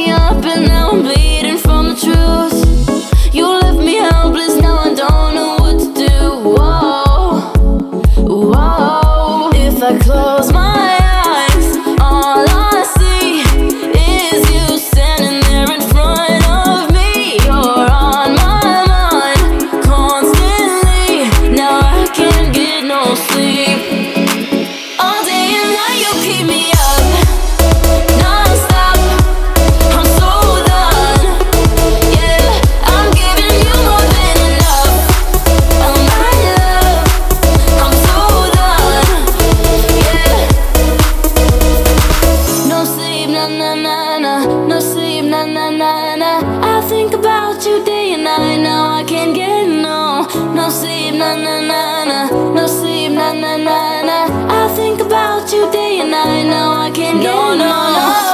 me up and now I'm bleeding from the truth. You left me helpless, now I don't know what to do. Whoa, whoa. If I close my eyes, all I see is you standing there in front of me. You're on my mind constantly. Now I can't get no sleep. All day and night you keep me up non-stop. I'm so done. Yeah, I'm giving you more than enough. Oh my love, I'm so done. Yeah. No sleep, na na na na. No sleep, na na na na. I think about you day and night. Now I can't get no sleep, na na na na. No sleep, na na na na. I think about you day and night. Now I can't get no.